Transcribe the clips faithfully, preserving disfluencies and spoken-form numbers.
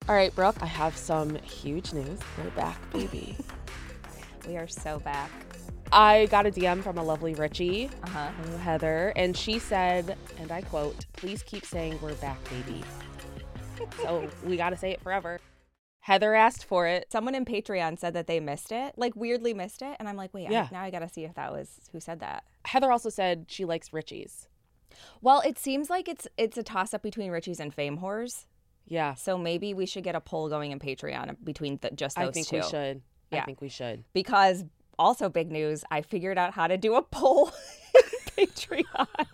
All right, Brooke, I have some huge news. We're back, baby. We are so back. I got a D M from a lovely Richie, Uh-huh. Heather, and she said, and I quote, "Please keep saying we're back, baby." So we got to say it forever. Heather asked for it. Someone in Patreon said that they missed it, like weirdly missed it. And I'm like, wait, Yeah. I, now I got to see if that was who said that. Heather also said she likes Richie's. Well, it seems like it's it's a toss-up between Richie's and Fame Whores. Yeah. So maybe we should get a poll going in Patreon between th- just those I think two. we should. Yeah. I think we should. Because also big news, I figured out how to do a poll in Patreon.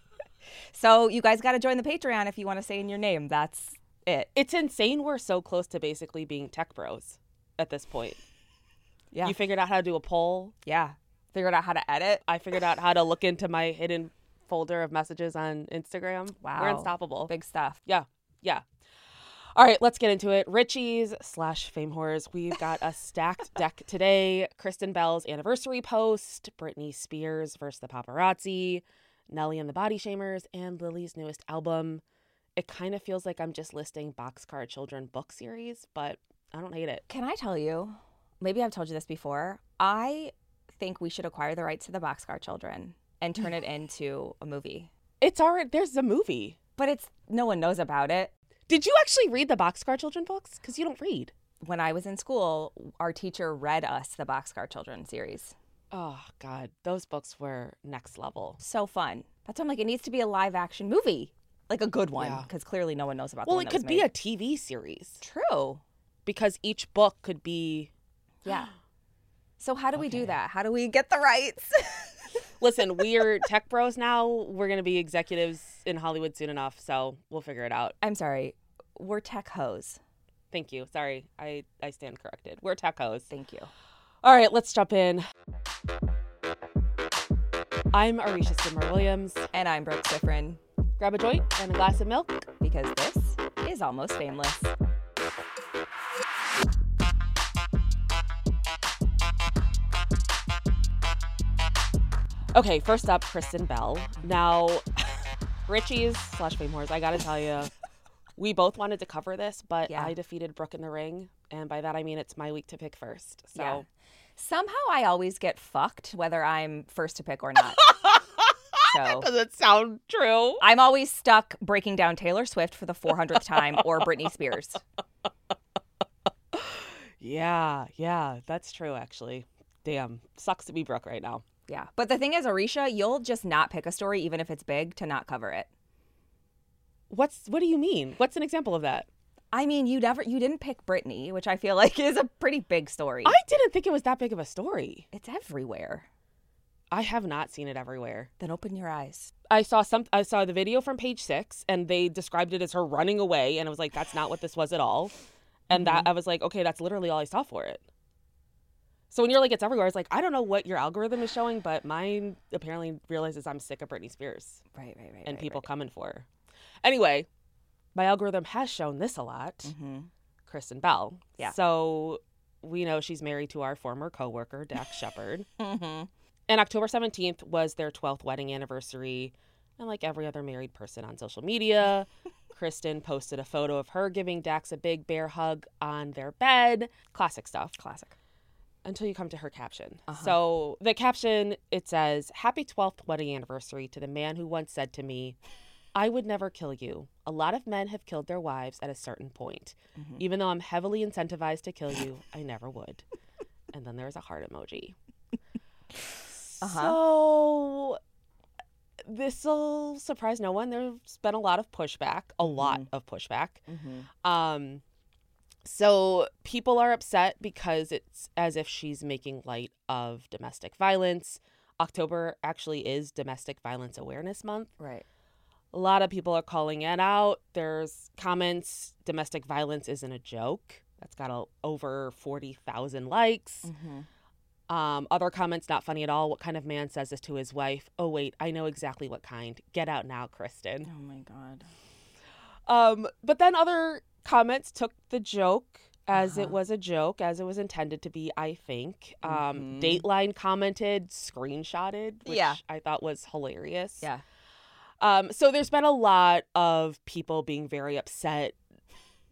So you guys got to join the Patreon if you want to say in your name. That's it. It's insane we're so close to basically being tech bros at this point. Yeah. You figured out how to do a poll. Yeah. Figured out how to edit. I figured out how to look into my hidden folder of messages on Instagram. Wow. We're unstoppable. Big stuff. Yeah. Yeah. All right, let's get into it. Richie's slash Fame Whores. We've got a stacked deck today. Kristen Bell's anniversary post, Britney Spears versus the paparazzi, Nelly and the Body Shamers, and Lily's newest album. It kind of feels like I'm just listing Boxcar Children book series, but I don't hate it. Can I tell you, maybe I've told you this before, I think we should acquire the rights to the Boxcar Children and turn it into a movie. It's already, there's a movie. But it's, no one knows about it. Did you actually read the Boxcar Children books? Because you don't read. When I was in school, our teacher read us the Boxcar Children series. Oh, God. Those books were next level. So fun. That's why I'm like, it needs to be a live action movie. Like a good one. Yeah. Because clearly no one knows about the Well, one it that was could be made. a T V series. True. Because each book could be... Yeah. So how do we Okay. do that? How do we get the rights? Listen, we're tech bros now. We're going to be executives in Hollywood soon enough, so we'll figure it out. I'm sorry. We're tech hoes. Thank you. Sorry, I, I stand corrected. We're tech hoes. Thank you. All right, let's jump in. I'm Arisha Skidmore-Williams. And I'm Brooke Sifrin, Grab a joint and a glass of milk. because this is Almost Fameless. Okay, first up, Kristen Bell. Now, Richie's slash Fame Whores, I gotta tell you, we both wanted to cover this, but Yeah. I defeated Brooke in the ring. And by that, I mean it's my week to pick first. So, Yeah. Somehow I always get fucked whether I'm first to pick or not. So does it sound true? I'm always stuck breaking down Taylor Swift for the four hundredth time or Britney Spears. Yeah, yeah, that's true, actually. Damn, sucks to be Brooke right now. Yeah. But the thing is, Arisha, you'll just not pick a story, even if it's big, to not cover it. What's what do you mean? What's an example of that? I mean, you never, you didn't pick Britney, which I feel like is a pretty big story. I didn't think it was that big of a story. It's everywhere. I have not seen it everywhere. Then open your eyes. I saw some. I saw the video from Page Six, and they described it as her running away, and I was like, "That's not what this was at all." And that I was like, "Okay, that's literally all I saw for it." So when you're like, "It's everywhere," it's like, I don't know what your algorithm is showing, but mine apparently realizes I'm sick of Britney Spears Right, right, right. and right, people right. coming for her. Anyway, my algorithm has shown this a lot. Mm-hmm. Kristen Bell. Yeah. So we know she's married to our former coworker, Dax Shepard. Mm-hmm. And October seventeenth was their twelfth wedding anniversary. And like every other married person on social media, Kristen posted a photo of her giving Dax a big bear hug on their bed. Classic stuff. Classic. Until you come to her caption. Uh-huh. So the caption, it says, "Happy twelfth wedding anniversary to the man who once said to me, 'I would never kill you. A lot of men have killed their wives at a certain point. Mm-hmm. Even though I'm heavily incentivized to kill you, I never would.'" And then there's a heart emoji. Uh-huh. So this will surprise no one. There's been a lot of pushback, a lot of pushback. Mm-hmm. Um, so people are upset because it's as if she's making light of domestic violence. October actually is Domestic Violence Awareness Month. Right. A lot of people are calling it out. There's comments, domestic violence isn't a joke. That's got a, over forty thousand likes. Mm-hmm. Um, other comments, not funny at all. What kind of man says this to his wife? Oh, wait, I know exactly what kind. Get out now, Kristen. Oh, my God. Um, but then other comments took the joke as Uh-huh. it was a joke, as it was intended to be, I think. Um, Mhm. Dateline commented, screenshotted, which Yeah. I thought was hilarious. Yeah. Um, so there's been a lot of people being very upset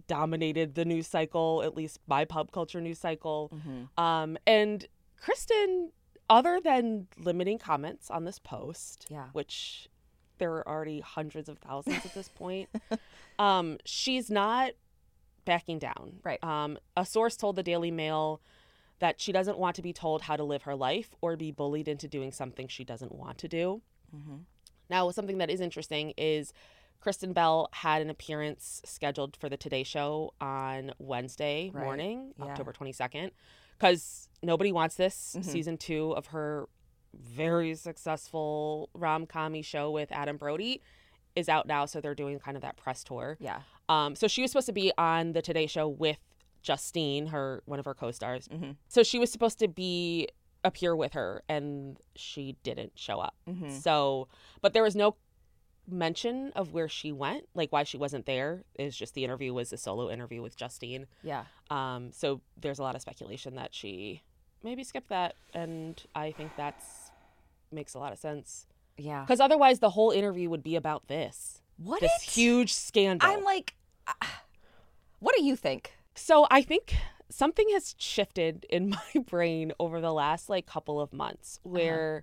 dominated the news cycle, at least my pop culture news cycle. Mm-hmm. Um, and Kristen, other than limiting comments on this post, Yeah. which there are already hundreds of thousands at this point, um, she's not backing down. Right. Um, a source told the Daily Mail that she doesn't want to be told how to live her life or be bullied into doing something she doesn't want to do. Mm-hmm. Now, something that is interesting is Kristen Bell had an appearance scheduled for the Today Show on Wednesday Right. morning, Yeah. October twenty-second, because nobody wants this. Mhm. Season two of her very successful rom-com-y show with Adam Brody is out now, so they're doing kind of that press tour. Yeah. Um, so she was supposed to be on the Today Show with Justine, her one of her co-stars. Mm-hmm. So she was supposed to be appear with her, and she didn't show up. Mm-hmm. So, but there was no mention of where she went, like why she wasn't there. It's just the interview was a solo interview with Justine. Yeah. Um, so there's a lot of speculation that she maybe skipped that, and I think that's makes a lot of sense. Yeah. Because otherwise, the whole interview would be about this, What this it? huge scandal. I'm like, uh, what do you think? So I think something has shifted in my brain over the last like couple of months where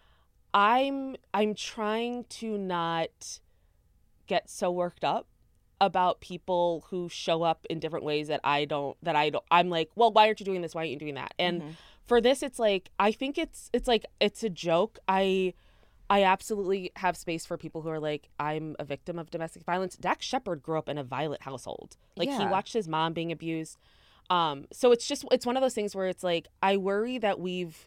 I'm I'm trying to not get so worked up about people who show up in different ways that I don't that I don't I'm like, well, why aren't you doing this? Why aren't you doing that? And Mhm. for this, it's like I think it's it's like it's a joke. I I absolutely have space for people who are like, I'm a victim of domestic violence. Dax Shepard grew up in a violent household. Like he Yeah. watched his mom being abused. Um, so it's just it's one of those things where it's like I worry that we've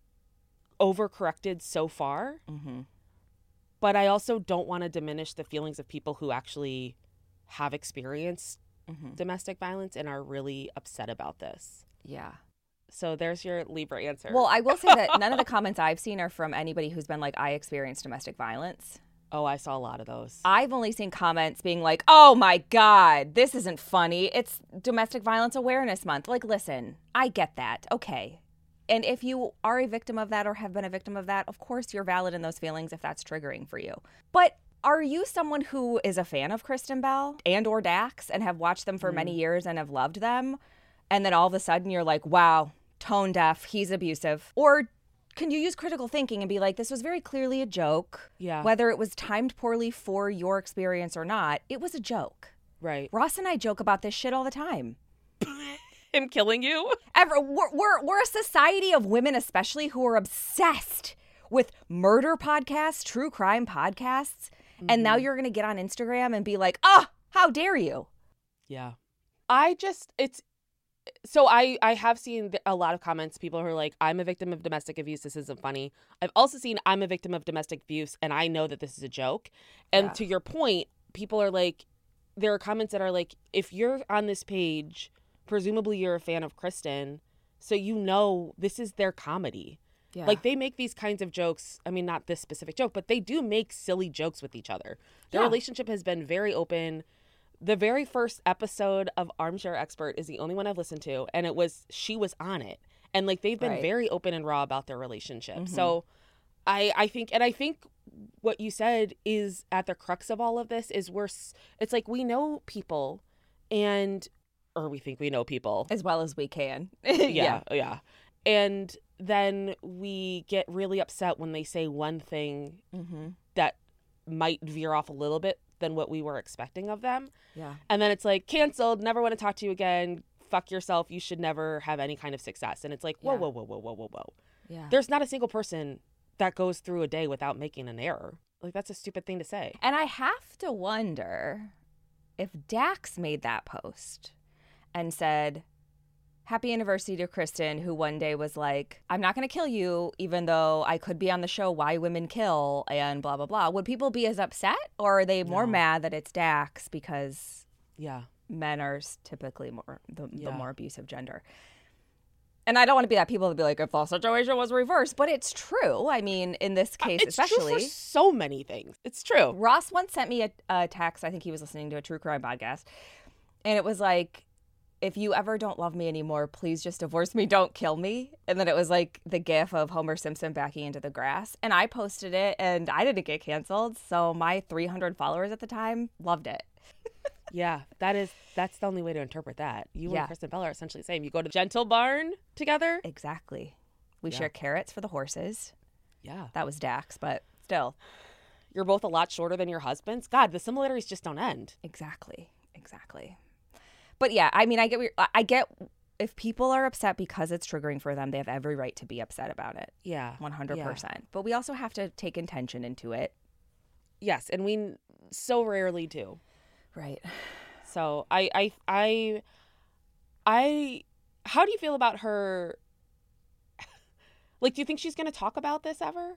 overcorrected so far, Mm-hmm. but I also don't want to diminish the feelings of people who actually have experienced Mm-hmm. domestic violence and are really upset about this. Yeah. So there's your Libra answer. Well, I will say that none of the comments I've seen are from anybody who's been like, I experienced domestic violence. oh, I saw a lot of those. I've only seen comments being like, oh my God, this isn't funny. It's Domestic Violence Awareness Month. Like, listen, I get that. Okay. And if you are a victim of that or have been a victim of that, of course you're valid in those feelings if that's triggering for you. But are you someone who is a fan of Kristen Bell and or Dax and have watched them for many years and have loved them? And then all of a sudden you're like, wow, tone deaf, he's abusive. Or can you use critical thinking and be like, this was very clearly a joke. Yeah. Whether it was timed poorly for your experience or not, it was a joke. Right. Ross and I joke about this shit all the time. Him killing you? Ever, we're, we're, we're a society of women, especially, who are obsessed with murder podcasts, true crime podcasts. And now you're going to get on Instagram and be like, ah, how dare you? Yeah. I just, it's, so I, I have seen a lot of comments, people who are like, I'm a victim of domestic abuse, this isn't funny. I've also seen I'm a victim of domestic abuse, and I know that this is a joke. And Yeah. to your point, people are like, there are comments that are like, if you're on this page, presumably you're a fan of Kristen, so you know this is their comedy. Yeah. Like, they make these kinds of jokes. I mean, not this specific joke, but they do make silly jokes with each other. Their Yeah. relationship has been very open. The very first episode of Armchair Expert is the only one I've listened to, and it was, she was on it. And, like, they've been Right. very open and raw about their relationship. Mhm. So I, I think, and I think what you said is at the crux of all of this is we're, s- it's like we know people and, or we think we know people. As well as we can. Yeah, yeah. And then we get really upset when they say one thing Mm-hmm. that might veer off a little bit than what we were expecting of them. Yeah. And then it's like, canceled, never want to talk to you again, fuck yourself, you should never have any kind of success. And it's like, whoa, Yeah. whoa, whoa, whoa, whoa, whoa, whoa. Yeah. There's not a single person that goes through a day without making an error. Like, that's a stupid thing to say. And I have to wonder if Dax made that post and said, happy anniversary to Kristen, who one day was like, I'm not going to kill you, even though I could be on the show Why Women Kill and blah, blah, blah. Would people be as upset? Or are they more No. mad that it's Dax because Yeah. men are s- typically more the, the Yeah. more abusive gender? And I don't want to be that people to be like, if the situation was reversed, but it's true. I mean, in this case, It's especially. true for so many things. It's true. Ross once sent me a, a text. I think he was listening to a true crime podcast. And it was like, if you ever don't love me anymore, please just divorce me. Don't kill me. And then it was like the gif of Homer Simpson backing into the grass. And I posted it and I didn't get canceled. So my three hundred followers at the time loved it. Yeah, that is, that's the only way to interpret that. You Yeah. and Kristen Bell are essentially the same. You go to Gentle Barn together. Exactly. We Yeah. share carrots for the horses. Yeah. That was Dax, but still. You're both a lot shorter than your husbands. God, the similarities just don't end. Exactly. Exactly. But yeah, I mean, I get, what you're- I get if people are upset because it's triggering for them, they have every right to be upset about it. Yeah. one hundred percent. Yeah. But we also have to take intention into it. Yes, and we n- so rarely do. Right. So I, I, I, I, how do you feel about her? Like, do you think she's going to talk about this ever?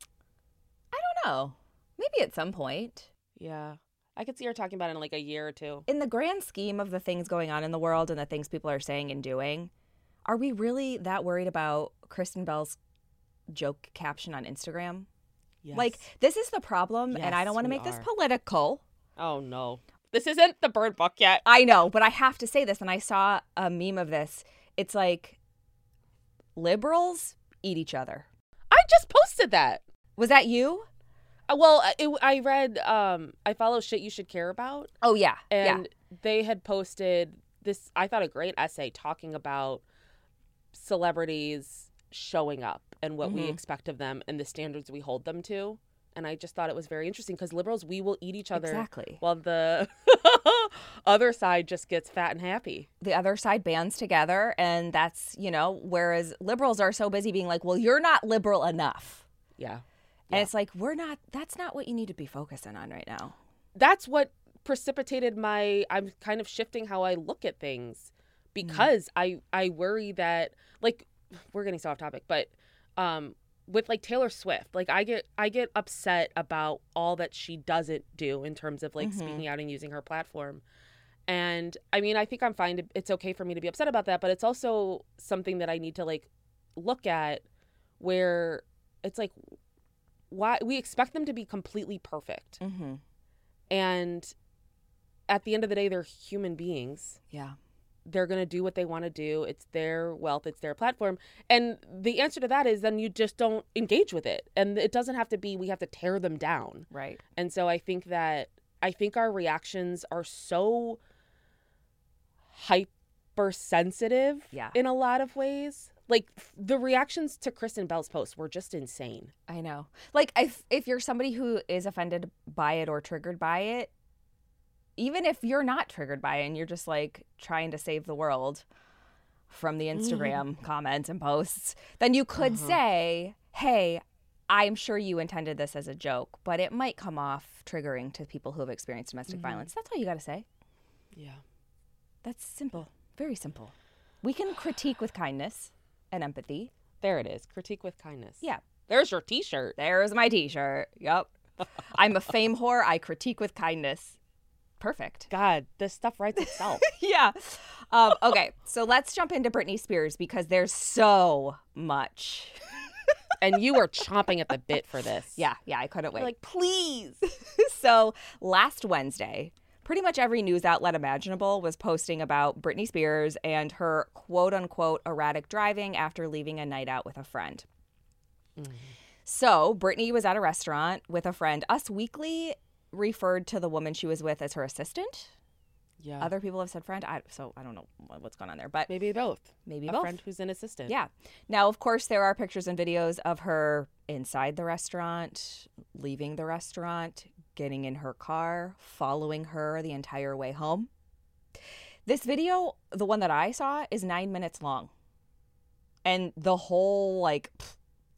I don't know. Maybe at some point. Yeah. I could see her talking about it in like a year or two. In the grand scheme of the things going on in the world and the things people are saying and doing, are we really that worried about Kristen Bell's joke caption on Instagram? Yes. Like, this is the problem, and I Yes, don't want to we make this are. political. Oh, no. This isn't the Bird Book yet. I know, but I have to say this, and I saw a meme of this. It's like, liberals eat each other. I just posted that. Was that you? Uh, Well, it, I read, um, I follow Shit You Should Care About, Oh, yeah. and they had posted this, I thought, a great essay talking about celebrities showing up and what we Mhm. expect of them and the standards we hold them to. And I just thought it was very interesting because liberals, we will eat each yeah. other Exactly. while the other side just gets fat and happy. The other side bands together, and that's, you know, whereas liberals are so busy being like, well, you're not liberal enough. Yeah. And Yeah. it's like, we're not, that's not what you need to be focusing on right now. That's what precipitated my, I'm kind of shifting how I look at things because I, I worry that, like, we're getting so off topic, but um, with like Taylor Swift, like I get, I get upset about all that she doesn't do in terms of like Mhm. speaking out and using her platform. And I mean, I think I'm fine. To, it's okay for me to be upset about that, but it's also something that I need to like look at where it's like, why we expect them to be completely perfect. Mm-hmm. And at the end of the day, they're human beings. Yeah. They're going to do what they want to do. It's their wealth. It's their platform. And the answer to that is then you just don't engage with it. And it doesn't have to be, we have to tear them down. Right. And so I think that, I think our reactions are so hypersensitive Yeah. in a lot of ways. Like the reactions to Kristen Bell's post were just insane. I know. Like, if if you're somebody who is offended by it or triggered by it, even if you're not triggered by it and you're just like trying to save the world from the Instagram comments and posts, then you could Uh-huh. say, hey, I'm sure you intended this as a joke, but it might come off triggering to people who have experienced domestic Mhm. violence. That's all you got to say. Yeah. That's simple. Very simple. We can critique with kindness and empathy. There it is. Critique with kindness. Yeah. There's your t-shirt. There's my t-shirt. Yep. I'm a fame whore. I critique with kindness. Perfect. God, this stuff writes itself. Yeah. Um, okay. So let's jump into Britney Spears because there's so much. And you were chomping at the bit for this. Yeah. Yeah. I couldn't You're wait. like, please. So last Wednesday, pretty much every news outlet imaginable was posting about Britney Spears and her quote unquote erratic driving after leaving a night out with a friend. Mm-hmm. So Britney was at a restaurant with a friend. Us Weekly referred to the woman she was with as her assistant. Yeah. Other people have said friend. I, so I don't know what's going on there, but Maybe both. maybe a both. friend who's an assistant. Yeah. Now, of course, there are pictures and videos of her inside the restaurant, leaving the restaurant, getting in her car, following her the entire way home. This video, the one that I saw, is nine minutes long. And the whole, like, pff,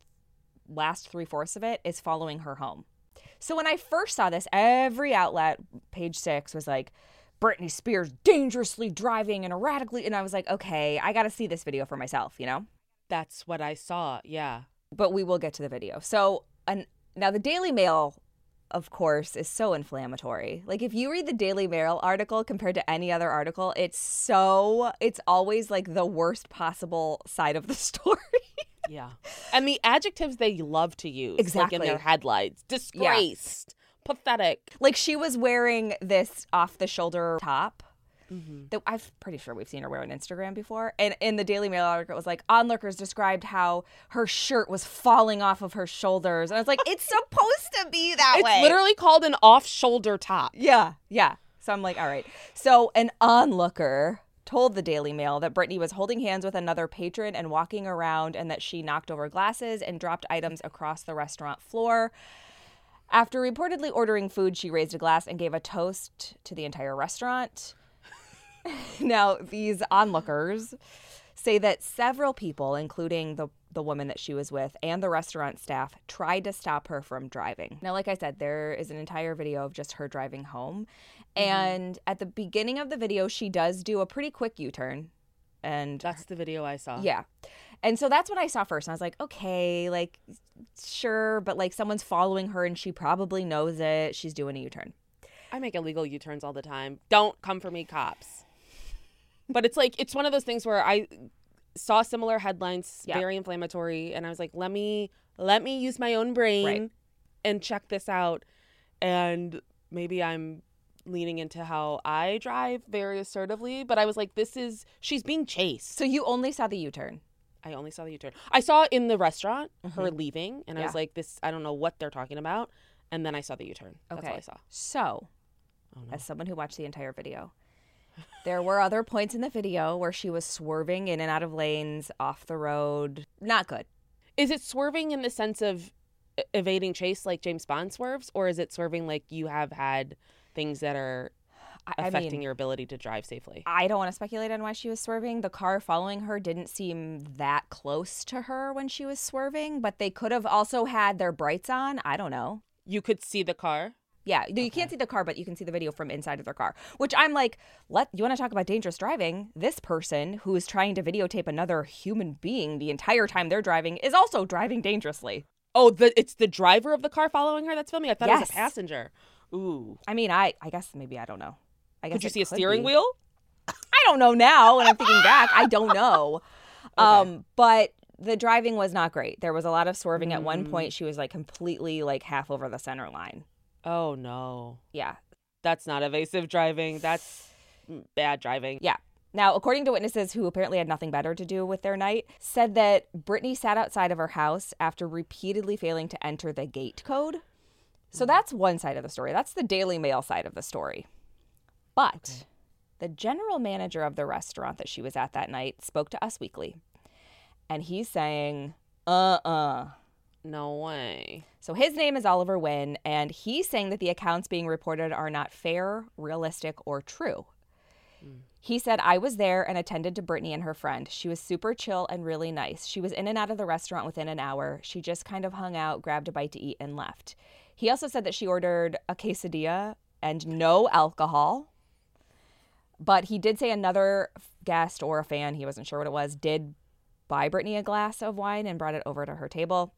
last three-fourths of it is following her home. So when I first saw this, every outlet, page six, was like, Britney Spears dangerously driving and erratically. And I was like, okay, I got to see this video for myself, you know? That's what I saw. Yeah. But we will get to the video. So an, now the Daily Mail, of course, is so inflammatory. Like if you read the Daily Mail article compared to any other article, it's so, it's always like the worst possible side of the story. Yeah. And the adjectives they love to use. Exactly. Like in their headlines. Disgraced. Pathetic. Like she was wearing this off the shoulder top Mm-hmm. that I'm pretty sure we've seen her wear on Instagram before. And in the Daily Mail article, it was like, onlookers described how her shirt was falling off of her shoulders. And I was like, it's supposed to be that It's way. literally called an off-shoulder top. Yeah, yeah. So I'm like, all right. So an onlooker told the Daily Mail that Britney was holding hands with another patron and walking around, and that she knocked over glasses and dropped items across the restaurant floor. After reportedly ordering food, she raised a glass and gave a toast to the entire restaurant. Now, these onlookers say that several people, including the, the woman that she was with and the restaurant staff, tried to stop her from driving. Now, like I said, there is an entire video of just her driving home. Mm-hmm. And at the beginning of the video, she does do a pretty quick U-turn. And that's the video I saw. Yeah. And so that's what I saw first. And I was like, okay, like, sure. But like someone's following her and she probably knows it. She's doing a U-turn. I make illegal U-turns all the time. Don't come for me, cops. But it's like, it's one of those things where I saw similar headlines, yeah. very inflammatory, and I was like, let me let me use my own brain right. and check this out. And maybe I'm leaning into how I drive very assertively, but I was like, this is, she's being chased. So you only saw the U-turn? I only saw the U-turn. I saw in the restaurant mm-hmm. her leaving, and yeah. I was like, this, I don't know what they're talking about. And then I saw the U-turn. That's okay. all I saw. So, oh, no. as someone who watched the entire video, there were other points in the video where she was swerving in and out of lanes, off the road. Not good. Is it swerving in the sense of evading chase like James Bond swerves? Or is it swerving like you have had things that are affecting I mean, your ability to drive safely? I don't want to speculate on why she was swerving. The car following her didn't seem that close to her when she was swerving, but they could have also had their brights on. I don't know. You could see the car? Yeah, you okay. can't see the car, but you can see the video from inside of their car, which I'm like, let you want to talk about dangerous driving? This person who is trying to videotape another human being the entire time they're driving is also driving dangerously. Oh, the it's the driver of the car following her that's filming? I thought yes. it was a passenger. Ooh. I mean, I, I guess maybe, I don't know. I guess could you see a steering be. wheel? I don't know now when I'm thinking back. I don't know. Okay. Um, but the driving was not great. There was a lot of swerving. Mm. At one point, she was like completely like half over the center line. Oh, no. Yeah. That's not evasive driving. That's bad driving. Yeah. Now, according to witnesses who apparently had nothing better to do with their night, said that Britney sat outside of her house after repeatedly failing to enter the gate code. So that's one side of the story. That's the Daily Mail side of the story. But okay. the general manager of the restaurant that she was at that night spoke to Us Weekly. And he's saying, uh-uh. No way. So his name is Oliver Wynn, and he's saying that the accounts being reported are not fair, realistic, or true. Mm. He said, I was there and attended to Britney and her friend. She was super chill and really nice. She was in and out of the restaurant within an hour. She just kind of hung out, grabbed a bite to eat, and left. He also said that she ordered a quesadilla and no alcohol. But he did say another guest or a fan, he wasn't sure what it was, did buy Britney a glass of wine and brought it over to her table.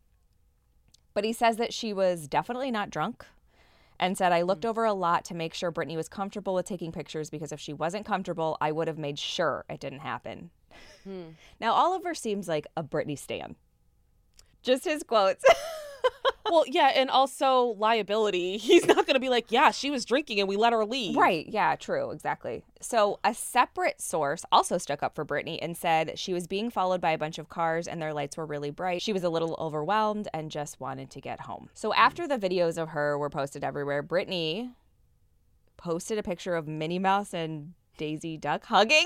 But he says that she was definitely not drunk and said, I looked over a lot to make sure Britney was comfortable with taking pictures because if she wasn't comfortable, I would have made sure it didn't happen. Hmm. Now, Oliver seems like a Britney stan. Just his quotes. Well, yeah, and also liability. He's not going to be like, yeah, she was drinking and we let her leave. Right. Yeah, true. Exactly. So a separate source also stuck up for Britney and said she was being followed by a bunch of cars and their lights were really bright. She was a little overwhelmed and just wanted to get home. So after the videos of her were posted everywhere, Britney posted a picture of Minnie Mouse and Daisy Duck hugging.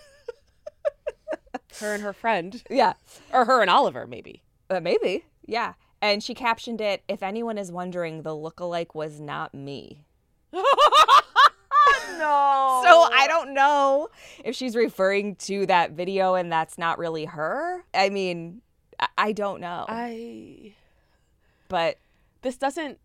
Her and her friend. Yeah. Or her and Oliver, maybe. Uh, maybe. Yeah. And she captioned it, if anyone is wondering, the lookalike was not me. No. So I don't know if she's referring to that video and that's not really her. I mean, I, I don't know. I. But this doesn't.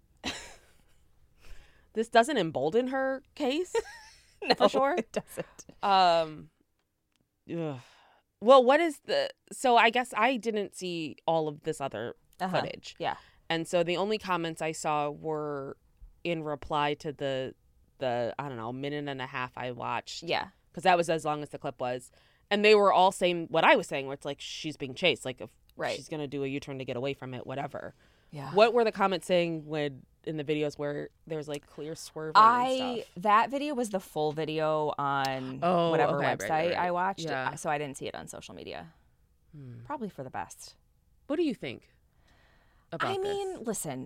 This doesn't embolden her case. No, for sure. It doesn't. Um. Ugh. Well, what is the? So I guess I didn't see all of this other uh-huh. footage. Yeah. And so the only comments I saw were in reply to the the I don't know minute and a half I watched. Yeah. Because that was as long as the clip was, and they were all saying what I was saying, where it's like she's being chased, like if right. she's gonna do a U-turn to get away from it, whatever. Yeah. What were the comments saying when in the videos where there's like clear swerving I and stuff? That video was the full video on oh, whatever okay, website right, right, right. I watched, yeah. so I didn't see it on social media. Hmm. Probably for the best. What do you think about I mean, this? listen,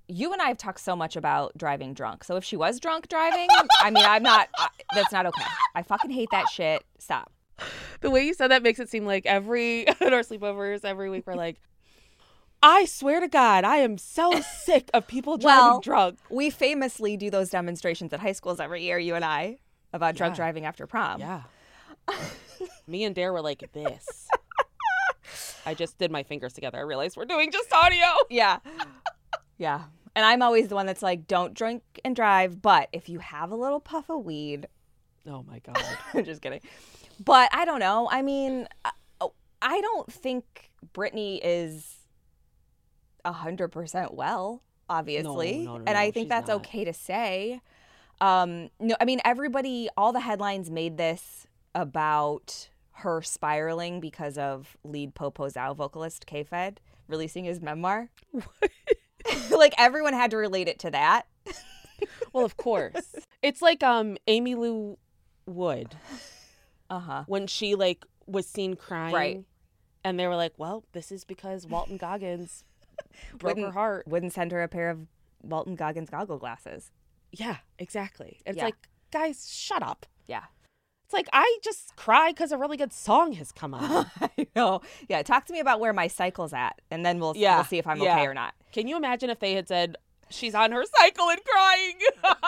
you and I have talked so much about driving drunk. So if she was drunk driving, I mean, I'm not, I, that's not okay. I fucking hate that shit. Stop. The way you said that makes it seem like every, at our sleepovers every week, we're like, I swear to God, I am so sick of people driving Well, drunk. We famously do those demonstrations at high schools every year, you and I, about drunk Yeah. driving after prom. Yeah. Me and Dare were like this. I just did my fingers together. I realized we're doing just audio. Yeah. Yeah. And I'm always the one that's like, don't drink and drive, but if you have a little puff of weed, Oh my God. I'm just kidding. But I don't know. I mean, I- I don't think Brittany is one hundred percent well, obviously. No, no, no, and I no, think she's that's not. okay to say. Um, no, I mean, everybody, all the headlines made this about her spiraling because of lead Popozao vocalist K-Fed releasing his memoir. Like, everyone had to relate it to that. Well, of course. It's like um Amy Lou Wood Uh-huh. when she like was seen crying. Right. And they were like, well, this is because Walton Goggins broke her Wouldn't- heart. Wouldn't send her a pair of Walton Goggins goggle glasses. Yeah, exactly. It's Yeah. like, guys, shut up. Yeah. It's like, I just cry because a really good song has come on. I know. Yeah, talk to me about where my cycle's at, and then we'll, Yeah, we'll see if I'm yeah. okay or not. Can you imagine if they had said, she's on her cycle and crying?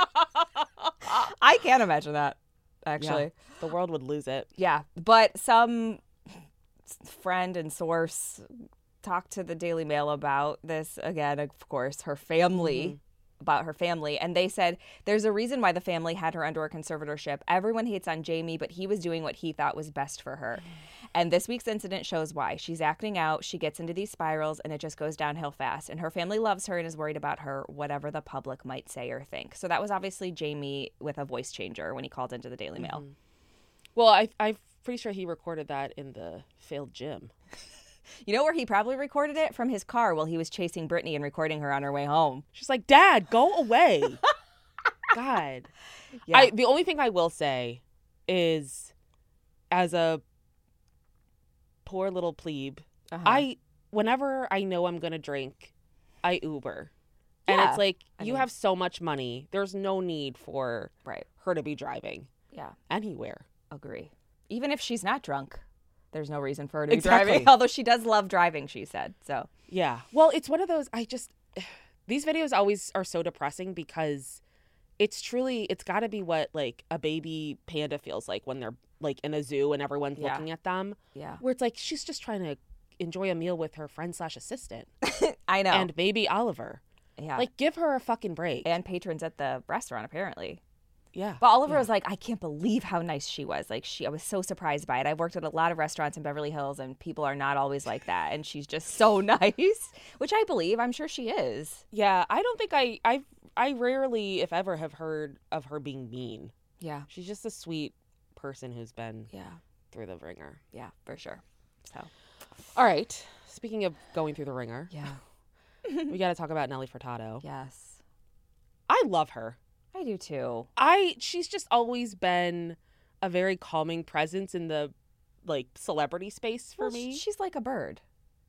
I can't imagine that, actually. Yeah, the world would lose it. Yeah, but some friend and source talked to the Daily Mail about this again, of course, her family. Mm-hmm. About her family, and they said there's a reason why the family had her under a conservatorship. Everyone hates on Jamie, but he was doing what he thought was best for her. And this week's incident shows why. She's acting out, she gets into these spirals, and it just goes downhill fast. And her family loves her and is worried about her, whatever the public might say or think. So that was obviously Jamie with a voice changer when he called into the Daily Mail. Mm-hmm. Well, I, I'm pretty sure he recorded that in the failed gym. You know where he probably recorded it? From his car while he was chasing Brittany and recording her on her way home. She's like, Dad, go away. God. Yeah. I the only thing I will say is, as a poor little plebe, Uh-huh. I whenever I know I'm gonna drink, I Uber. And Yeah, it's like, I you mean- have so much money. There's no need for Right. her to be driving Yeah. anywhere. Agree. Even if she's not drunk, there's no reason for her to be Exactly. driving. Although she does love driving, she said. So Yeah. Well, it's one of those, I just, these videos always are so depressing because it's truly, it's got to be what like a baby panda feels like when they're like in a zoo and everyone's Yeah. looking at them. yeah, Where it's like, she's just trying to enjoy a meal with her friend slash assistant I know. and baby Oliver. yeah, Like, give her a fucking break. and patrons at the restaurant apparently. yeah. But Oliver yeah. was like, I can't believe how nice she was. Like she, I was so surprised by it. I've worked at a lot of restaurants in Beverly Hills, and people are not always like that. And she's just so nice, which I believe. I'm sure she is. Yeah. I don't think I, I, I rarely, if ever, have heard of her being mean. Yeah, She's just a sweet person who's been yeah, through the ringer. yeah, for sure. So All right. Speaking of going through the ringer, yeah, we got to talk about Nelly Furtado. yes, I love her. I do too. I she's just always been a very calming presence in the like celebrity space for Well, me. she's like a bird.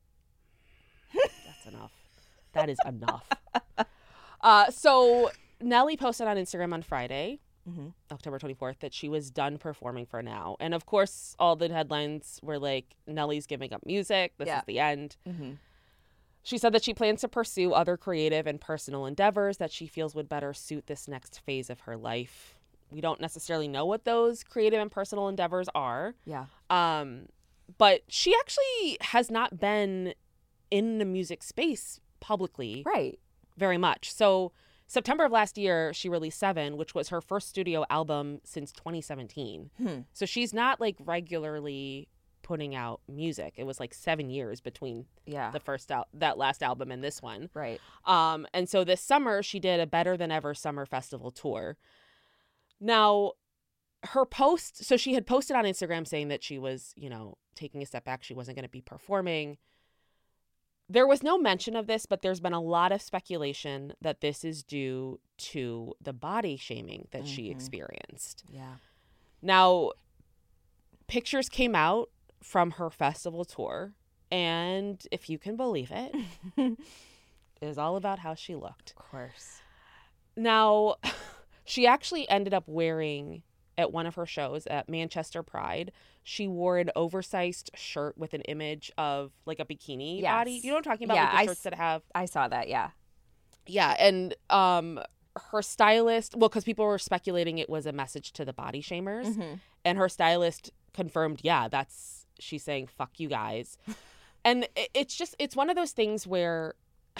That's enough. That is enough. Uh, so Nelly posted on Instagram on Friday, Mm-hmm. October twenty-fourth, that she was done performing for now. And of course, all the headlines were like, Nelly's giving up music. This Yeah. is the end. Mm-hmm. She said that she plans to pursue other creative and personal endeavors that she feels would better suit this next phase of her life. We don't necessarily know what those creative and personal endeavors are. Yeah. Um, but she actually has not been in the music space publicly Right. very much. So September of last year, she released Seven, which was her first studio album since twenty seventeen. Hmm. So she's not like regularly putting out music. It was like seven years between Yeah. the first out that last album and this one. Right. Um, and so this summer she did a Better Than Ever summer festival tour. Now, her post, so she had posted on Instagram saying that she was, you know, taking a step back. She wasn't going to be performing. There was no mention of this, but there's been a lot of speculation that this is due to the body shaming that she Mhm. experienced. Yeah. Now, pictures came out from her festival tour, and if you can believe it, is all about how she looked. Of course. Now, she actually ended up wearing, at one of her shows at Manchester Pride, she wore an oversized shirt with an image of like a bikini Yes. body. You know what I'm talking about? Yeah, like the I shirts s- that have. I saw that, yeah. Yeah, and um, her stylist, well, because people were speculating it was a message to the body shamers, Mm-hmm. and her stylist confirmed, yeah, that's, she's saying, fuck you guys. And it, it's just, it's one of those things where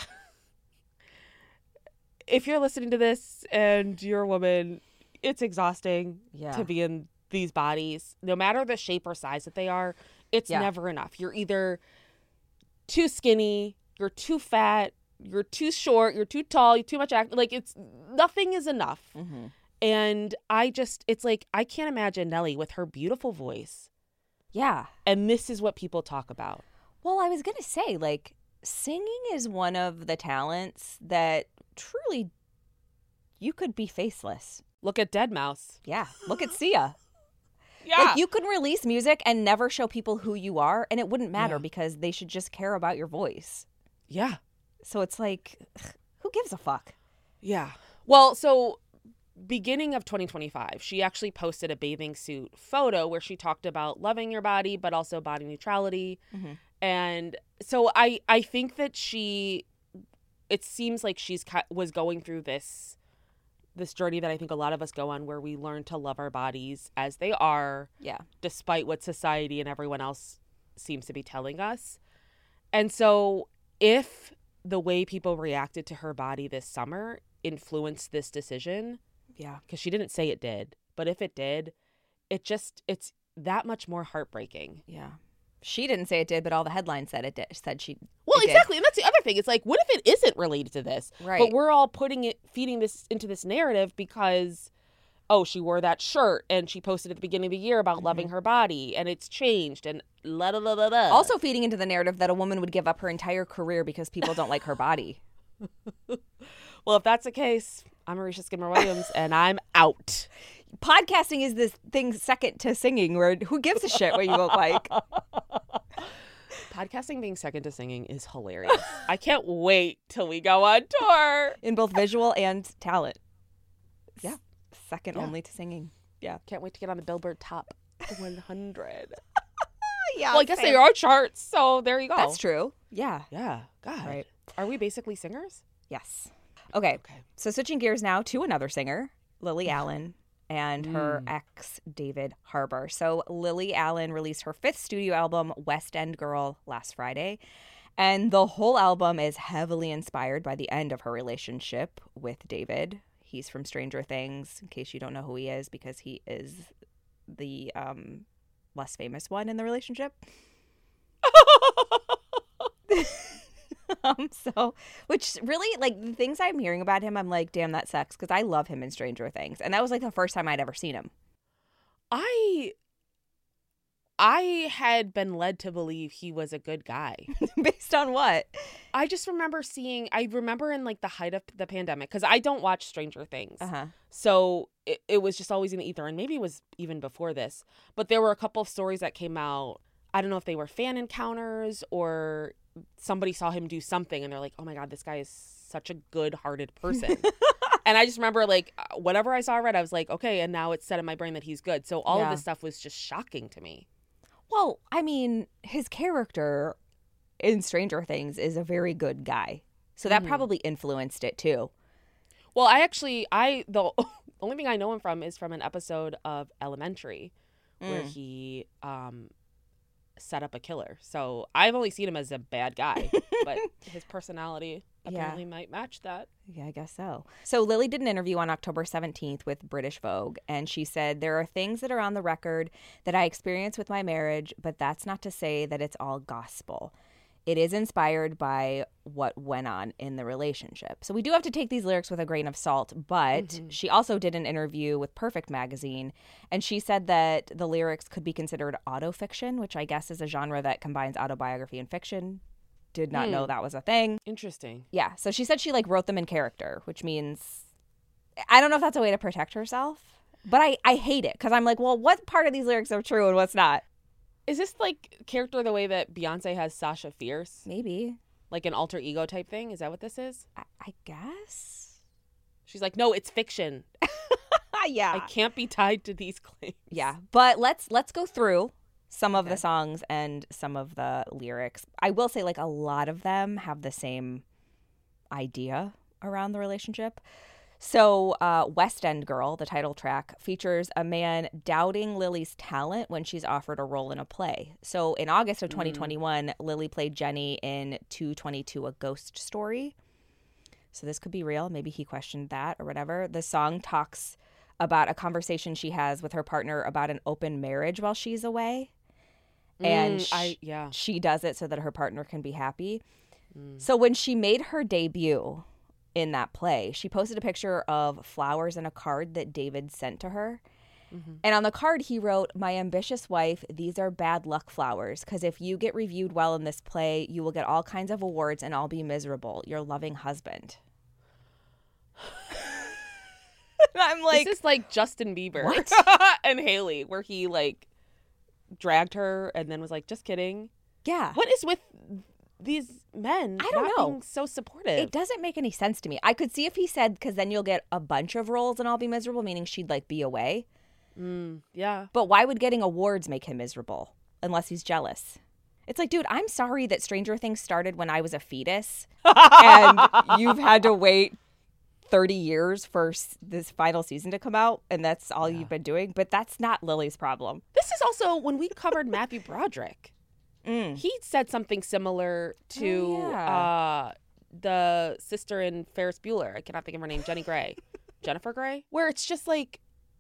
if you're listening to this and you're a woman, it's exhausting Yeah. to be in these bodies. No matter the shape or size that they are, it's Yeah. never enough. You're either too skinny, you're too fat, you're too short, you're too tall, you're too much act. Like, it's, nothing is enough. Mm-hmm. And I just, it's like, I can't imagine Nelly with her beautiful voice. Yeah. And this is what people talk about. Well, I was going to say, like, singing is one of the talents that truly you could be faceless. Look at deadmau five. Yeah. Look at Sia. Yeah. Like, you could release music and never show people who you are, and it wouldn't matter Yeah. because they should just care about your voice. yeah. So it's like, ugh, who gives a fuck? Yeah. Well, so beginning of twenty twenty-five, she actually posted a bathing suit photo where she talked about loving your body, but also body neutrality. Mhm. And so I, I think that she, it seems like she's ki- was going through this, this journey that I think a lot of us go on, where we learn to love our bodies as they are, Yeah. despite what society and everyone else seems to be telling us. And so if the way people reacted to her body this summer influenced this decision, Yeah. because she didn't say it did, but if it did, it just, it's that much more heartbreaking. Yeah. She didn't say it did, but all the headlines said it did, said she Well, it did. exactly. And that's the other thing. It's like, what if it isn't related to this? Right. But we're all putting it, feeding this into this narrative because, oh, she wore that shirt and she posted at the beginning of the year about loving her body and it's changed and la la la la la. Also feeding into the narrative that a woman would give up her entire career because people don't like her body. well, if that's the case, I'm Marisha Skidmore Williams and I'm out. Podcasting is this thing second to singing where who gives a shit what you look like? Podcasting being second to singing is hilarious. I can't wait till we go on tour. In both visual and talent. Yeah. Second Yeah. only to singing. Yeah. Can't wait to get on the Billboard Top one hundred. Yeah. Well, I guess they are charts, so there you go. That's true. Yeah. Yeah. God. Right. Are we basically singers? Yes. Okay. Okay. So switching gears now to another singer, Lily Allen, and her Mm. ex, David Harbour. So Lily Allen released her fifth studio album, West End Girl, last Friday. And the whole album is heavily inspired by the end of her relationship with David. He's from Stranger Things, in case you don't know who he is, because he is the um, less famous one in the relationship. um, so, which really, like, the things I'm hearing about him, I'm like, damn, that sucks, because I love him in Stranger Things. And that was, like, the first time I'd ever seen him. I I had been led to believe he was a good guy. Based on what? I just remember seeing, I remember in like the height of the pandemic, because I don't watch Stranger Things. Uh-huh. So it, it was just always in the ether. And maybe it was even before this. But there were a couple of stories that came out. I don't know if they were fan encounters or somebody saw him do something and they're like, oh my God, this guy is such a good-hearted person. And I just remember, like, whatever I saw or read, I was like, okay, and now it's set in my brain that he's good. So all Yeah. of this stuff was just shocking to me. Well, I mean, his character in Stranger Things is a very good guy. So that Mhm. probably influenced it too. Well, I actually, I the only thing I know him from is from an episode of Elementary where Mm. he um, set up a killer. So I've only seen him as a bad guy, but his personality Yeah. apparently might match that. Yeah, I guess so. So Lily did an interview on October seventeenth with British Vogue, and she said, there are things that are on the record that I experienced with my marriage, but that's not to say that it's all gospel. It is inspired by what went on in the relationship. So we do have to take these lyrics with a grain of salt, but Mhm. she also did an interview with Perfect Magazine, and she said that the lyrics could be considered autofiction, which I guess is a genre that combines autobiography and fiction. Did not Hmm. know that was a thing. Interesting. Yeah, so she said she like wrote them in character, which means I don't know if that's a way to protect herself, but I I hate it because I'm like, well, what part of these lyrics are true and what's not? Is this like character the way that Beyonce has Sasha Fierce? Maybe. Like an alter ego type thing? Is that what this is? I, I guess. She's like, no, it's fiction. Yeah. I can't be tied to these claims. Yeah. But let's let's go through some of Okay. the songs and some of the lyrics. I will say, like, a lot of them have the same idea around the relationship. So uh, West End Girl, the title track, features a man doubting Lily's talent when she's offered a role in a play. So in August of twenty twenty-one, mm. Lily played Jenny in two twenty-two, A Ghost Story. So this could be real. Maybe he questioned that or whatever. The song talks about a conversation she has with her partner about an open marriage while she's away. Mm, and sh- I, yeah. she does it so that her partner can be happy. Mm. So when she made her debut in that play, she posted a picture of flowers and a card that David sent to her. Mm-hmm. And on the card, he wrote, "My ambitious wife, these are bad luck flowers, because if you get reviewed well in this play, you will get all kinds of awards and I'll be miserable. Your loving husband." And I'm like, this is like Justin Bieber what? and Haley, where he like dragged her and then was like, just kidding. Yeah. What is with these men I don't not know. being so supportive? It doesn't make any sense to me. I could see if he said, because then you'll get a bunch of roles and I'll be miserable, meaning she'd like be away. Mm, yeah. But why would getting awards make him miserable unless he's jealous? It's like, dude, I'm sorry that Stranger Things started when I was a fetus and you've had to wait thirty years for this final season to come out, and that's all yeah. you've been doing. But that's not Lily's problem. This is also when we covered Matthew Broderick. Mm. He said something similar to oh, yeah. uh, the sister in Ferris Bueller. I cannot think of her name. Jenny Gray. Jennifer Grey. Where it's just like,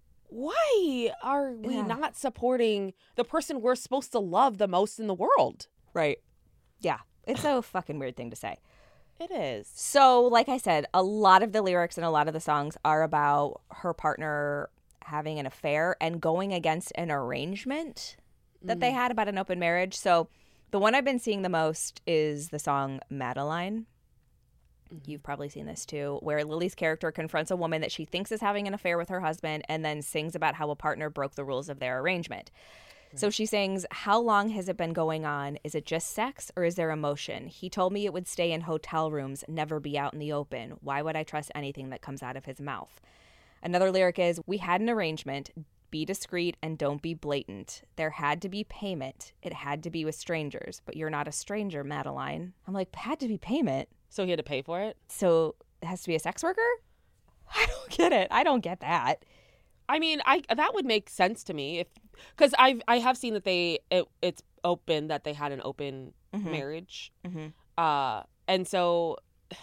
why are we yeah. not supporting the person we're supposed to love the most in the world? Right. Yeah. It's a fucking weird thing to say. It is. So, like I said, a lot of the lyrics and a lot of the songs are about her partner having an affair and going against an arrangement that mm. they had about an open marriage. So the one I've been seeing the most is the song Madeline. Mm-hmm. You've probably seen this too, where Lily's character confronts a woman that she thinks is having an affair with her husband and then sings about how a partner broke the rules of their arrangement. So she sings, "How long has it been going on? Is it just sex or is there emotion? He told me it would stay in hotel rooms, never be out in the open. Why would I trust anything that comes out of his mouth?" Another lyric is, "We had an arrangement. Be discreet and don't be blatant. There had to be payment. It had to be with strangers, but you're not a stranger, Madeline." I'm like, had to be payment? So he had to pay for it? So it has to be a sex worker? I don't get it. I don't get that. I mean, I that would make sense to me if because I've I have seen that they it, it's open that they had an open mm-hmm. marriage, mm-hmm. uh, and so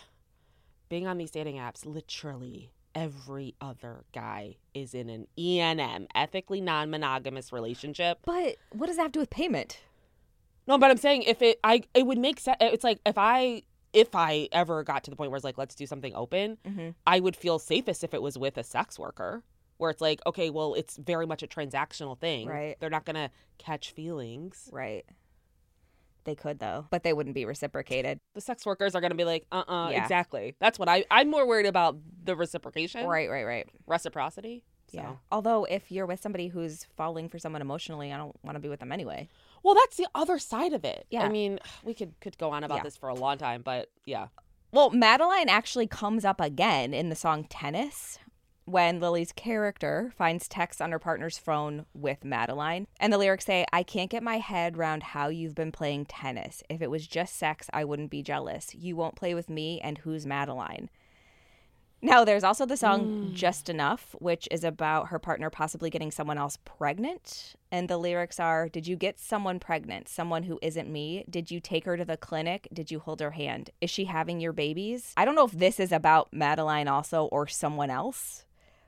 being on these dating apps, literally every other guy is in an E N M, ethically non-monogamous relationship. But what does that have to do with payment? No, but I'm saying if it I it would make sense. It's like if I if I ever got to the point where it's like let's do something open, mm-hmm. I would feel safest if it was with a sex worker. Where it's like, okay, well, it's very much a transactional thing. Right. They're not going to catch feelings. Right. They could, though. But they wouldn't be reciprocated. The sex workers are going to be like, uh-uh, yeah. exactly. That's what I, I'm more worried about the reciprocation. Right, right, right. Reciprocity. So. Yeah. Although, if you're with somebody who's falling for someone emotionally, I don't want to be with them anyway. Well, that's the other side of it. Yeah. I mean, we could, could go on about yeah. this for a long time, but yeah. Well, Madeline actually comes up again in the song Tennis, when Lily's character finds texts on her partner's phone with Madeline. And the lyrics say, "I can't get my head around how you've been playing tennis. If it was just sex, I wouldn't be jealous. You won't play with me, and who's Madeline?" Now, there's also the song mm. Just Enough, which is about her partner possibly getting someone else pregnant. And the lyrics are, "Did you get someone pregnant? Someone who isn't me? Did you take her to the clinic? Did you hold her hand? Is she having your babies?" I don't know if this is about Madeline also or someone else.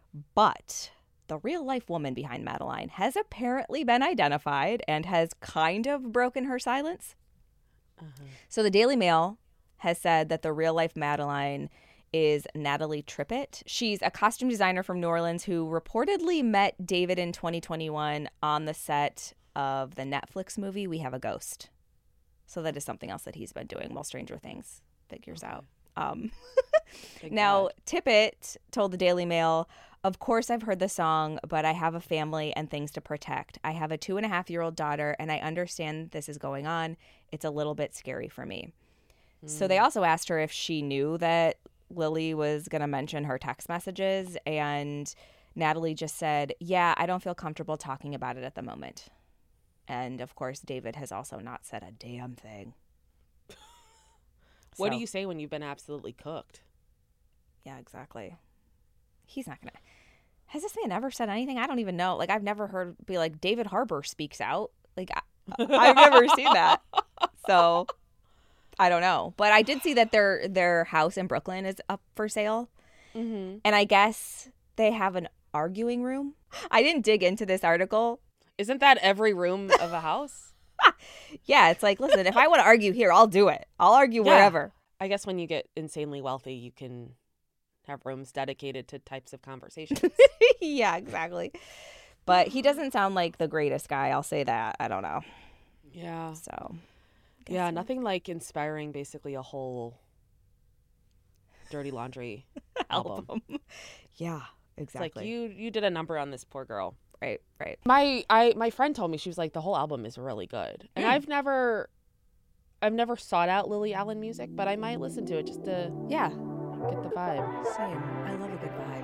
But the real-life woman behind Madeline has apparently been identified and has kind of broken her silence. Uh-huh. So the Daily Mail has said that the real-life Madeline is Natalie Trippett. She's a costume designer from New Orleans who reportedly met David in twenty twenty-one on the set of the Netflix movie We Have a Ghost. So that is something else that he's been doing while Stranger Things figures okay. out. Um, now, God. Tippett told the Daily Mail, "Of course I've heard the song, but I have a family and things to protect. I have a two and a half year old daughter, and I understand this is going on. It's a little bit scary for me." So they also asked her if she knew that Lily was going to mention her text messages, and Natalie just said, yeah, I don't feel comfortable talking about it at the moment. And, of course, David has also not said a damn thing. What So- do you say when you've been absolutely cooked? Yeah, exactly. He's not going to. Has this man ever said anything? I don't even know. Like, I've never heard be like, David Harbour speaks out. Like, I, I've never seen that. So, I don't know. But I did see that their their house in Brooklyn is up for sale. Mm-hmm. And I guess they have an arguing room. I didn't dig into this article. Isn't that every room of a house? Yeah, it's like, listen, if I want to argue here, I'll do it. I'll argue Yeah. wherever. I guess when you get insanely wealthy, you can have rooms dedicated to types of conversations. Yeah, exactly. But he doesn't sound like the greatest guy. I'll say that. I don't know. Yeah. So, guess Yeah, we'll- nothing like inspiring basically a whole Dirty Laundry album. album. Yeah, It's exactly. like you you did a number on this poor girl. Right, right. My I my friend told me, she was like, the whole album is really good. And Mm. I've never I've never sought out Lily Allen music, but I might listen to it just to Yeah, get the vibe. same. I love a good vibe.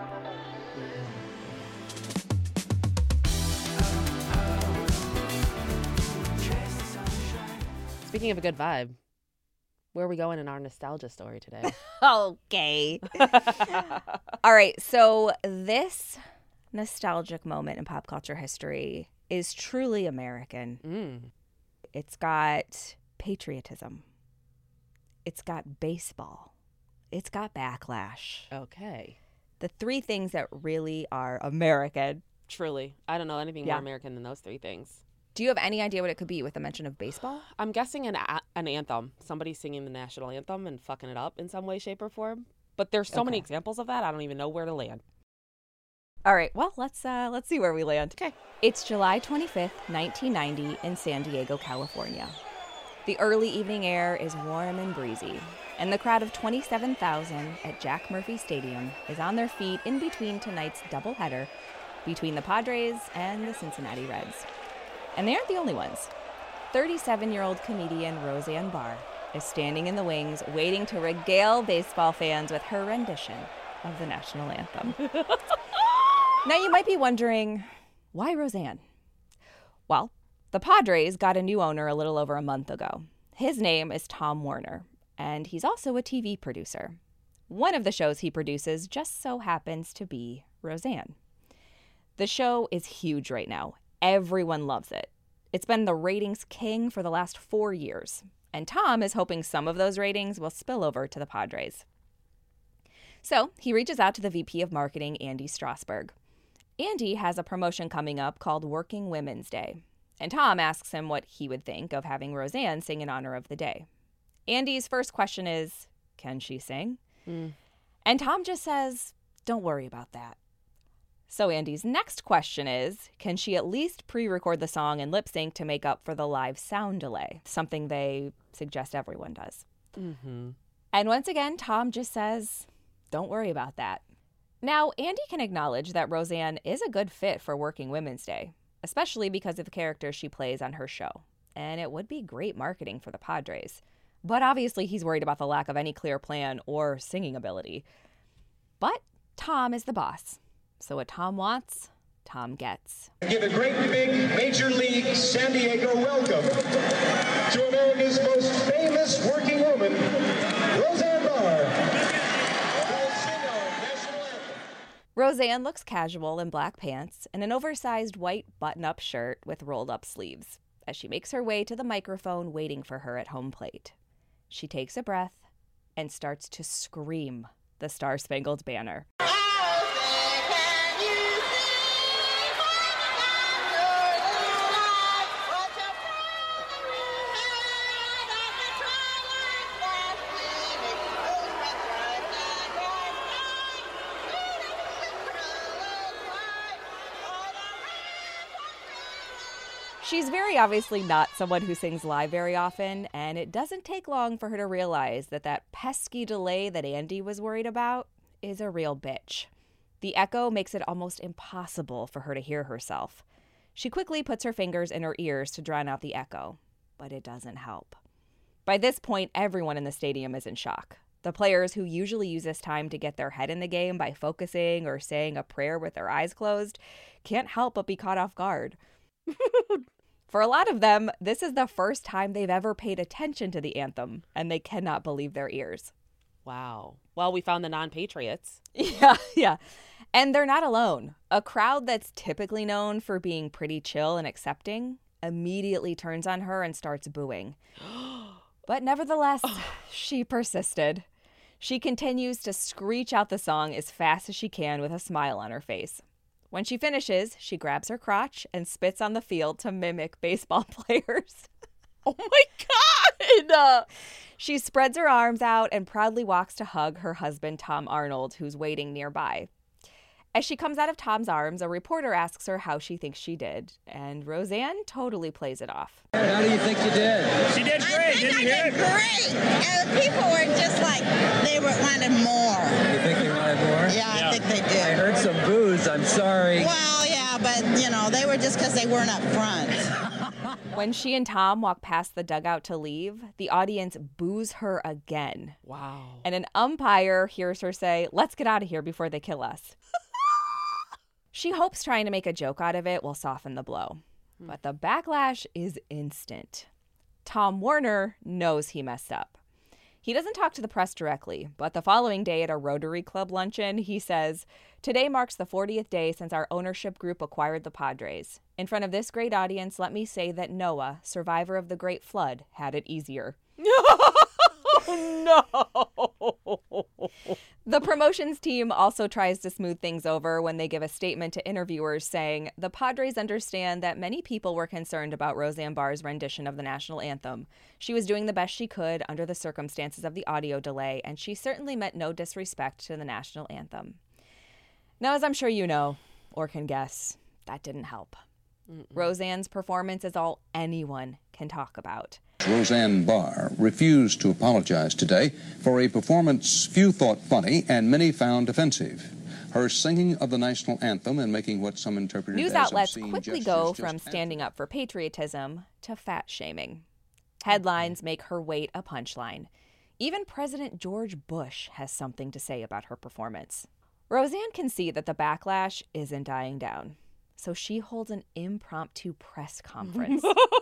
Speaking of a good vibe, where are we going in our nostalgia story today? Okay. All right. So this nostalgic moment in pop culture history is truly American. mm. It's got patriotism. It's got baseball. It's got backlash. Okay. The three things that really are American. Truly. I don't know anything Yeah. more American than those three things. Do you have any idea what it could be with the mention of baseball? I'm guessing an a- an anthem. Somebody singing the national anthem and fucking it up in some way, shape, or form. But there's so many Okay. examples of that, I don't even know where to land. All right. Well, let's uh, let's see where we land. Okay. It's July twenty-fifth, nineteen ninety, in San Diego, California. The early evening air is warm and breezy, and the crowd of twenty-seven thousand at Jack Murphy Stadium is on their feet in between tonight's doubleheader between the Padres and the Cincinnati Reds. And they aren't the only ones. thirty-seven-year-old comedian Roseanne Barr is standing in the wings waiting to regale baseball fans with her rendition of the national anthem. Now you might be wondering, why Roseanne? Well, the Padres got a new owner a little over a month ago. His name is Tom Werner, and he's also a T V producer. One of the shows he produces just so happens to be Roseanne. The show is huge right now. Everyone loves it. It's been the ratings king for the last four years, and Tom is hoping some of those ratings will spill over to the Padres. So he reaches out to the V P of Marketing, Andy Strasberg. Andy has a promotion coming up called Working Women's Day, and Tom asks him what he would think of having Roseanne sing in honor of the day. Andy's first question is, can she sing? Mm. And Tom just says, don't worry about that. So Andy's next question is, can she at least pre-record the song and lip sync to make up for the live sound delay? Something they suggest everyone does. Mm-hmm. And once again, Tom just says, don't worry about that. Now, Andy can acknowledge that Roseanne is a good fit for Working Women's Day, especially because of the character she plays on her show. And it would be great marketing for the Padres. But obviously, he's worried about the lack of any clear plan or singing ability. But Tom is the boss. So what Tom wants, Tom gets. Give a great big Major League San Diego welcome to America's most famous working woman, Roseanne Barr. who will sing our national anthem. Roseanne looks casual in black pants and an oversized white button-up shirt with rolled-up sleeves as she makes her way to the microphone waiting for her at home plate. She takes a breath and starts to scream the Star-Spangled Banner. She's very obviously not someone who sings live very often, and it doesn't take long for her to realize that that pesky delay that Andy was worried about is a real bitch. The echo makes it almost impossible for her to hear herself. She quickly puts her fingers in her ears to drown out the echo, but it doesn't help. By this point, everyone in the stadium is in shock. The players who usually use this time to get their head in the game by focusing or saying a prayer with their eyes closed can't help but be caught off guard. For a lot of them, this is the first time they've ever paid attention to the anthem, and they cannot believe their ears. Wow. Well, we found the non-patriots. Yeah, yeah. And they're not alone. A crowd that's typically known for being pretty chill and accepting immediately turns on her and starts booing. But nevertheless, she persisted. She continues to screech out the song as fast as she can with a smile on her face. When she finishes, she grabs her crotch and spits on the field to mimic baseball players. Oh my God! Uh, she spreads her arms out and proudly walks to hug her husband, Tom Arnold, who's waiting nearby. As she comes out of Tom's arms, a reporter asks her how she thinks she did, and Roseanne totally plays it off. How do you think you did? She did great, I think didn't I you hear did it? great. And the people were just like, they were wanted more. You think they wanted more? Yeah, I Yeah. think they I did. heard some boos. I'm sorry. Well, yeah, but, you know, they were just because they weren't up front. When she and Tom walk past the dugout to leave, the audience boos her again. wow. And an umpire hears her say, "Let's get out of here before they kill us." She hopes trying to make a joke out of it will soften the blow. But the backlash is instant. Tom Werner knows he messed up. He doesn't talk to the press directly, but the following day at a Rotary Club luncheon, he says, "Today marks the fortieth day since our ownership group acquired the Padres. In front of this great audience, let me say that Noah, survivor of the Great Flood, had it easier." No. The promotions team also tries to smooth things over when they give a statement to interviewers saying, "The Padres understand that many people were concerned about Roseanne Barr's rendition of the national anthem. She was doing the best she could under the circumstances of the audio delay, and she certainly meant no disrespect to the national anthem." Now, as I'm sure you know, or can guess, that didn't help. Mm-mm. Roseanne's performance is all anyone can talk about. Roseanne Barr refused to apologize today for a performance few thought funny and many found offensive. Her singing of the national anthem and making what some interpreted News as outlets obscene quickly gestures go just from after- standing up for patriotism to fat shaming. Headlines make her weight a punchline. Even President George Bush has something to say about her performance. Roseanne can see that the backlash isn't dying down, so she holds an impromptu press conference.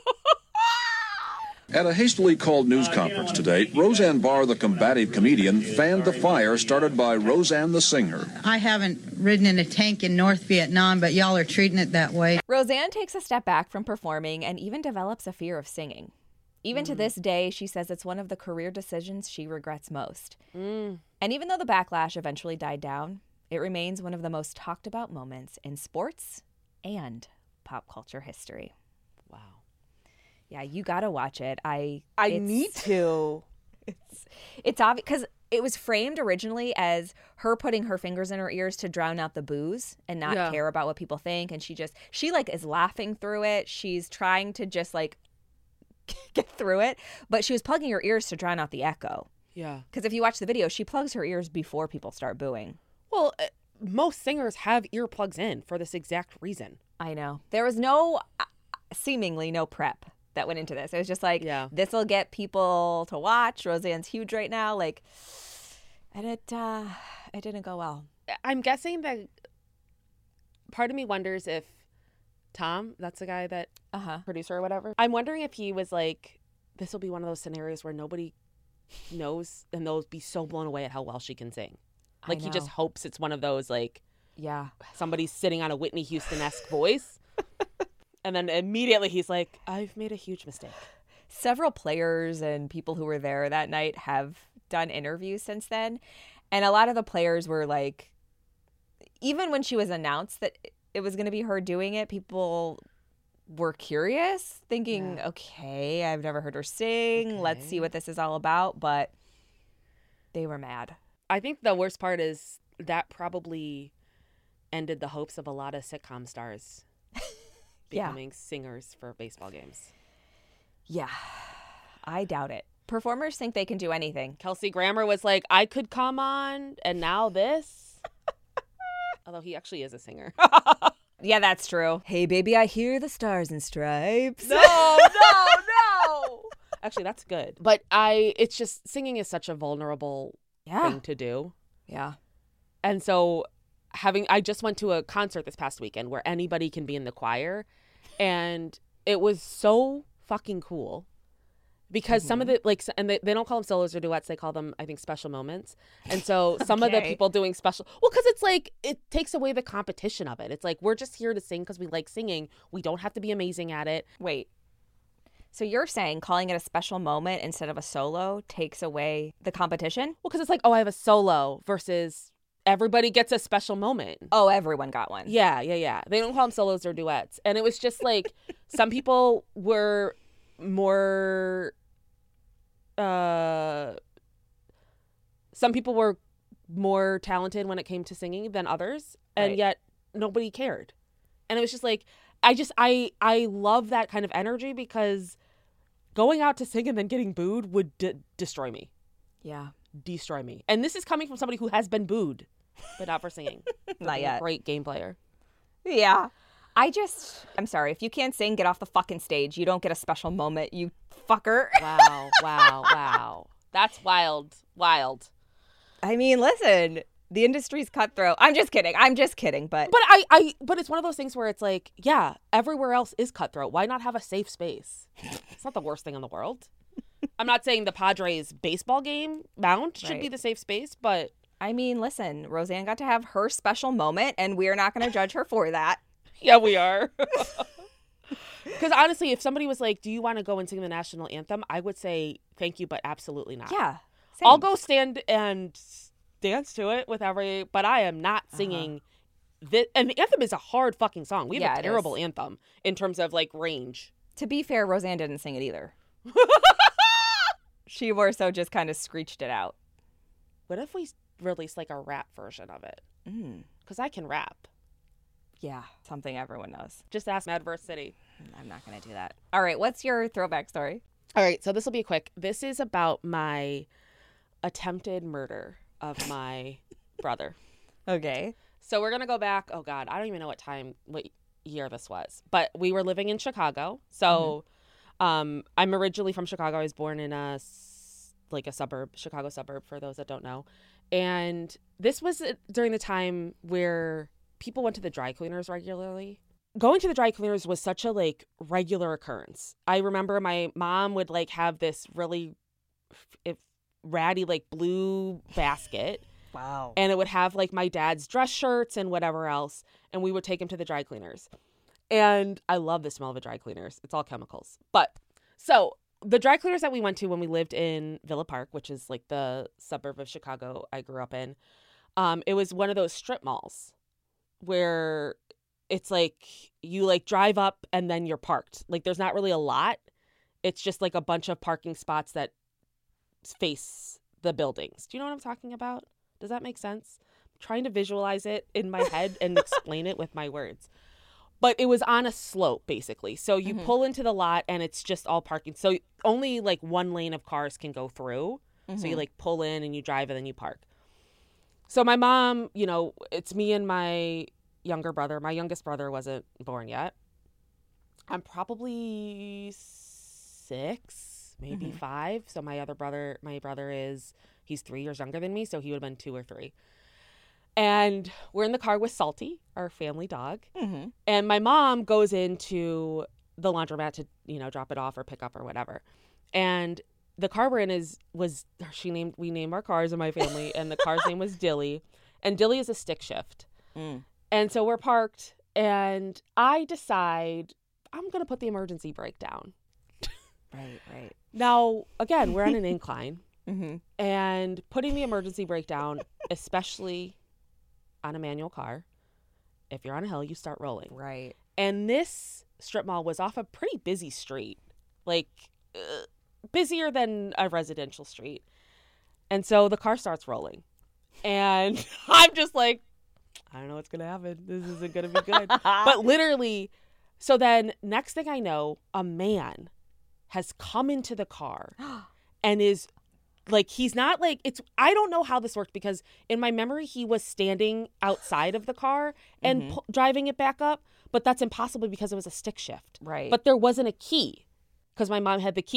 At a hastily called news conference today, Roseanne Barr, the combative comedian, fanned the fire started by Roseanne the singer. I haven't ridden in a tank in North Vietnam, but y'all are treating it that way. Roseanne takes a step back from performing and even develops a fear of singing. Even mm. to this day, she says it's one of the career decisions she regrets most. Mm. And even though the backlash eventually died down, it remains one of the most talked about moments in sports and pop culture history. Wow. Yeah, you gotta watch it. I I need to. It's it's obvious because it was framed originally as her putting her fingers in her ears to drown out the boos and not Yeah. care about what people think. And she just she like is laughing through it. She's trying to just like get through it, but she was plugging her ears to drown out the echo. Yeah. Because if you watch the video, she plugs her ears before people start booing. Well, uh, most singers have earplugs in for this exact reason. I know. There was no, uh, seemingly no prep that went into this. It was just like, Yeah. this will get people to watch. Roseanne's huge right now. Like, and it, uh, it didn't go well. I'm guessing that part of me wonders if Tom, that's the guy that Uh-huh. producer or whatever, I'm wondering if he was like, this will be one of those scenarios where nobody knows and they'll be so blown away at how well she can sing. I Like he just know. hopes it's one of those like Yeah. somebody's sitting on a Whitney Houston-esque voice. And then immediately he's like, I've made a huge mistake. Several players and people who were there that night have done interviews since then. And a lot of the players were like, even when she was announced that it was going to be her doing it, people were curious, thinking, Yeah. okay, I've never heard her sing. Let's Okay. see what this is all about. But they were mad. I think the worst part is that probably ended the hopes of a lot of sitcom stars Yeah. becoming singers for baseball games. Yeah, I doubt it. Performers think they can do anything. Kelsey Grammer was like, I could come on, and now this. Although he actually is a singer. Yeah, that's true. Hey, baby, I hear the stars and stripes. No, no, no. Actually, that's good. But I, it's just, singing is such a vulnerable Yeah. thing to do. Yeah. And so having, I just went to a concert this past weekend where anybody can be in the choir. And it was so fucking cool. Because mm-hmm. some of the, like, and they, they don't call them solos or duets. They call them, I think, special moments. And so some okay. of the people doing special, well, because it's like, it takes away the competition of it. It's like, we're just here to sing because we like singing. We don't have to be amazing at it. Wait. So you're saying calling it a special moment instead of a solo takes away the competition? Well, because it's like, oh, I have a solo versus everybody gets a special moment. Oh, everyone got one. Yeah, yeah, yeah. They don't call them solos or duets. And it was just like, some people were more... Uh, some people were more talented when it came to singing than others, and right. yet nobody cared. And it was just like, I just, I, I love that kind of energy because going out to sing and then getting booed would d- destroy me. Yeah. Destroy me. And this is coming from somebody who has been booed, but not for singing. Not yet. A great game player. Yeah. I just, I'm sorry. If you can't sing, get off the fucking stage. You don't get a special moment, you fucker. Wow, wow, wow. That's wild, wild. I mean, listen, the industry's cutthroat. I'm just kidding. I'm just kidding. But but I, I, but it's one of those things where it's like, yeah, everywhere else is cutthroat. Why not have a safe space? It's not the worst thing in the world. I'm not saying the Padres baseball game mound should right. be the safe space, but I mean, listen, Roseanne got to have her special moment, and we're not going to judge her for that. Yeah, we are. Because honestly, if somebody was like, do you want to go and sing the national anthem? I would say thank you, but absolutely not. Yeah. Same. I'll go stand and dance to it with every, but I am not singing. Uh-huh. This, and the anthem is a hard fucking song. We have yeah, a terrible anthem in terms of like range. To be fair, Roseanne didn't sing it either. She more so just kind of screeched it out. What if we release like a rap version of it? Because mm. I can rap. Yeah, something everyone knows. Just ask Adverse City. I'm not going to do that. All right, what's your throwback story? All right, so this will be quick. This is about my attempted murder of my brother. Okay. So we're going to go back. Oh, God, I don't even know what time, what year this was. But we were living in Chicago. So mm-hmm. um, I'm originally from Chicago. I was born in a, like a suburb, Chicago suburb, for those that don't know. And this was during the time where people went to the dry cleaners regularly. Going to the dry cleaners was such a like regular occurrence. I remember my mom would like have this really if ratty like blue basket. Wow. And it would have like my dad's dress shirts and whatever else. And we would take him to the dry cleaners. And I love the smell of the dry cleaners. It's all chemicals. But so the dry cleaners that we went to when we lived in Villa Park, which is like the suburb of Chicago I grew up in, um, it was one of those strip malls where it's like you like drive up and then you're parked. Like there's not really a lot. It's just like a bunch of parking spots that face the buildings. Do you know what I'm talking about? Does that make sense? I'm trying to visualize it in my head and explain it with my words. But it was on a slope basically. So you mm-hmm. pull into the lot and it's just all parking. So only like one lane of cars can go through. Mm-hmm. So you like pull in and you drive and then you park. So my mom, you know, it's me and my younger brother. My youngest brother wasn't born yet. I'm probably six, maybe mm-hmm. five. So my other brother, my brother is, he's three years younger than me. So he would have been two or three. And we're in the car with Salty, our family dog. Mm-hmm. And my mom goes into the laundromat to, you know, drop it off or pick up or whatever. And the car we're in is, was, she named, we named our cars in my family, and the car's name was Dilly. And Dilly is a stick shift. Mm. And so we're parked, and I decide I'm going to put the emergency brake down. Right, right. Now, again, we're on an incline. Mm-hmm. And putting the emergency brake down, especially on a manual car, if you're on a hill, you start rolling. Right. And this strip mall was off a pretty busy street, like uh, busier than a residential street. And so the car starts rolling. And I'm just like, I don't know what's going to happen. This isn't going to be good. But literally, so then next thing I know, a man has come into the car and is like, he's not like, it's, I don't know how this worked, because in my memory, he was standing outside of the car and mm-hmm. pu- driving it back up. But that's impossible because it was a stick shift. Right. But there wasn't a key because my mom had the key.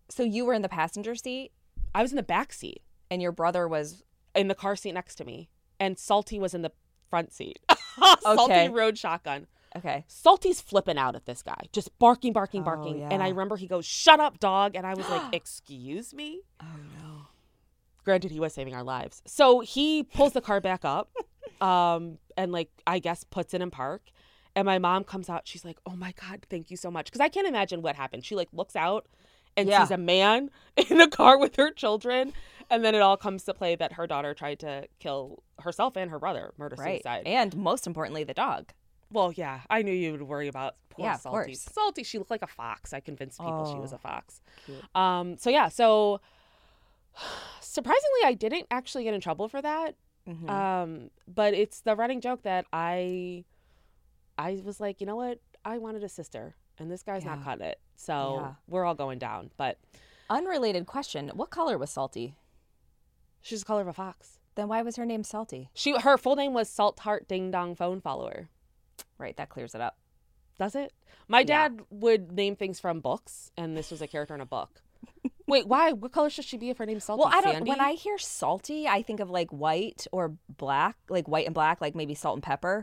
So you were in the passenger seat I was in the back seat and your brother was in the car seat next to me, and Salty was in the front seat. Salty Okay. rode shotgun. okay. Salty's flipping out at this guy, just barking, barking, Oh, barking. yeah. And I remember he goes, "Shut up, dog." And I was like, "Excuse me?" Oh no. Granted, he was saving our lives. So he pulls the car back up um, and, like, I guess puts it in park. And my mom comes out. She's like, "Oh, my God, thank you so much." Because I can't imagine what happened. She, like, looks out and Yeah. sees a man in a car with her children. And then it all comes to play that her daughter tried to kill herself and her brother, murder-suicide. And most importantly, the dog. Well, yeah, I knew you would worry about poor Yeah, of Salty. course. Salty, she looked like a fox. I convinced people she was Oh, a fox. cute. Um, so yeah, so surprisingly, I didn't actually get in trouble for that. Mhm. Um, but it's the running joke that I, I was like, you know what? I wanted a sister, and this guy's not Yeah. cutting it. So Yeah. we're all going down. But Unrelated question. What color was Salty? she's the color of a fox. Then why was her name Salty? She, her full name was Salt Heart Ding Dong Phone Follower. Right, that clears it up. Does it? My Yeah. dad would name things from books, and this was a character in a book. Wait, why? What color should she be if her name's Salty? Well, I don't. Sandy? When I hear salty, I think of like white or black, like white and black, like maybe salt and pepper.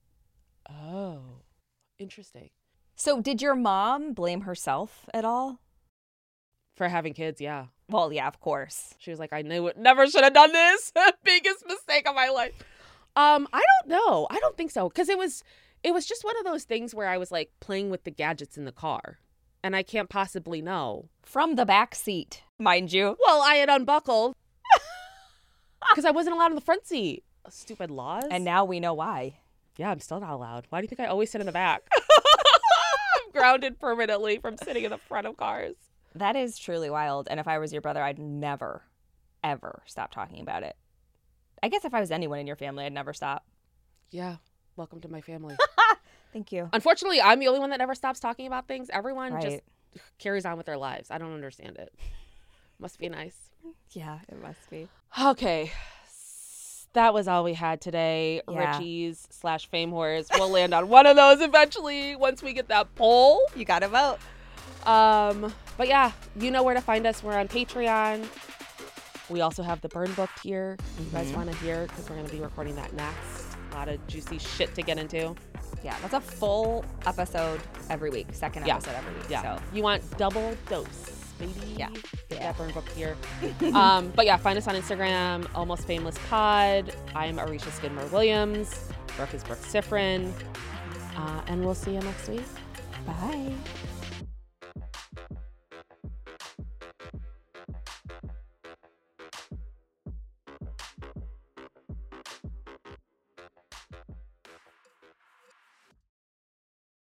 Oh, interesting. So, did your mom blame herself at all? For having kids, yeah. Well, yeah, of course. She was like, I knew it. Never should have done this. Biggest mistake of my life. Um, I don't know. I don't think so, because it was, it was just one of those things where I was like playing with the gadgets in the car, and I can't possibly know. From the back seat, mind you. Well, I had unbuckled because I wasn't allowed in the front seat. Stupid laws. And now we know why. Yeah, I'm still not allowed. Why do you think I always sit in the back? I'm grounded permanently from sitting in the front of cars. That is truly wild. And if I was your brother, I'd never, ever stop talking about it. I guess if I was anyone in your family, I'd never stop. Yeah. Welcome to my family. Thank you. Unfortunately, I'm the only one that never stops talking about things. Everyone Right. just carries on with their lives. I don't understand it. Must be nice. Yeah, it must be. Okay. S- That was all we had today. Yeah. Richie's slash Fame Whores. We'll land on one of those eventually once we get that poll. You got to vote. Um, but yeah, you know where to find us. We're on Patreon. We also have the Burn Book tier. If you guys Mhm. want to hear, because we're going to be recording that next. A lot of juicy shit to get into. Yeah, that's a full episode every week. Second Yeah. episode every week. Yeah. So, You want double dose, baby. Yeah. Get Yeah. that Burn Book tier. um, but yeah, find us on Instagram, Almost Fameless Pod. I'm Arisha Skidmore Williams. Brooke is Brooke Sifrin. Uh, and we'll see you next week. bye.